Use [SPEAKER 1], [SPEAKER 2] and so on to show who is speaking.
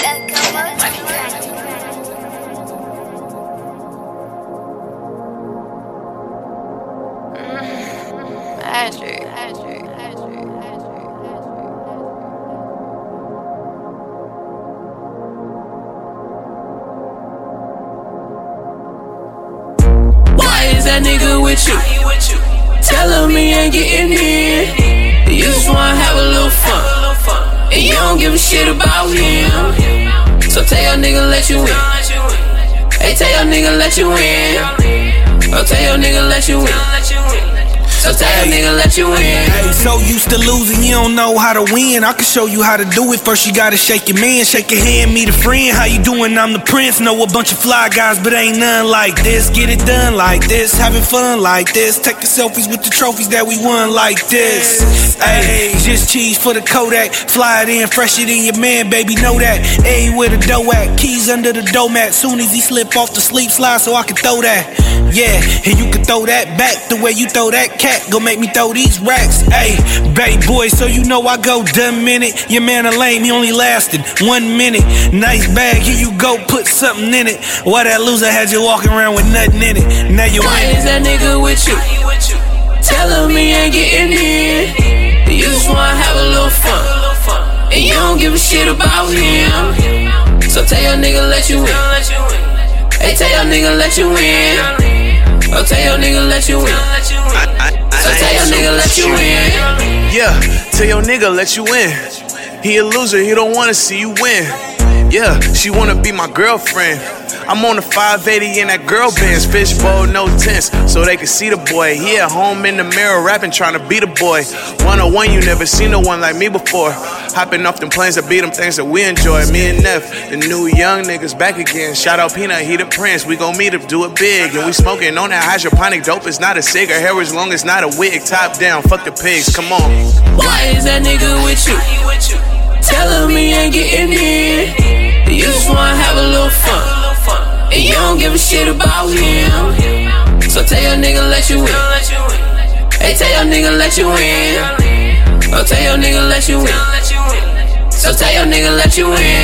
[SPEAKER 1] That nigga with you, tell him he ain't getting in. You just wanna have a little fun, and you don't give a shit about him. So tell your nigga let you in. Hey, tell your nigga let you in. Oh, tell your nigga let you in. So tell your nigga let you in.
[SPEAKER 2] Hey, so used to losing, you don't know how to win. I can show you how to do it. First you gotta shake your man, shake your hand, meet a friend. How you doing? I'm the prince. Know a bunch of fly guys, but ain't none like this. Get it done like this, having fun like this. Take the selfies with the trophies that we won like this. Hey, just cheese for the Kodak. Fly it in, fresher than your man, baby, know that. Hey, where the dough at? Keys under the dough mat. Soon as he slip off the sleep slide, so I can throw that. Yeah, and you can throw that back the way you throw that cat. Go make me throw these racks. Hey, babe boy, so you know I go dumb minute. Your man a lame, he only lasted 1 minute. Nice bag, here you go, put something in it. Why that loser had you walking around with nothing in it? Now you
[SPEAKER 1] ain't. Is that nigga with you? Tell him he ain't getting in. You just wanna have a little fun, and you don't give a shit about him. So tell your nigga let you in. Hey, tell your nigga let you in. Oh, tell your nigga let you in. So tell your nigga let you in.
[SPEAKER 3] Yeah, tell your nigga let you in. He a loser, he don't wanna see you win. Yeah, she wanna be my girlfriend. I'm on the 580 in that girl Benz, fishbowl, no tents, so they can see the boy. He at home in the mirror rapping, trying to be the boy. 101, you never seen no one like me before. Hopping off them planes that beat them things that we enjoy. Me and Neff, the new young niggas back again. Shout out Peanut, he the prince. We gon' meet him, do it big. And we smoking on that hydroponic dope. It's not a cigar, hair as long as not a wig. Top down, fuck the pigs, come on.
[SPEAKER 1] Why is that nigga with you? Tell him he ain't getting in. You just wanna have a little fun, and you don't give a shit about him. So tell your nigga let you in. Hey, tell your nigga let you in. Oh, tell your nigga let you in. So tell your nigga let you in.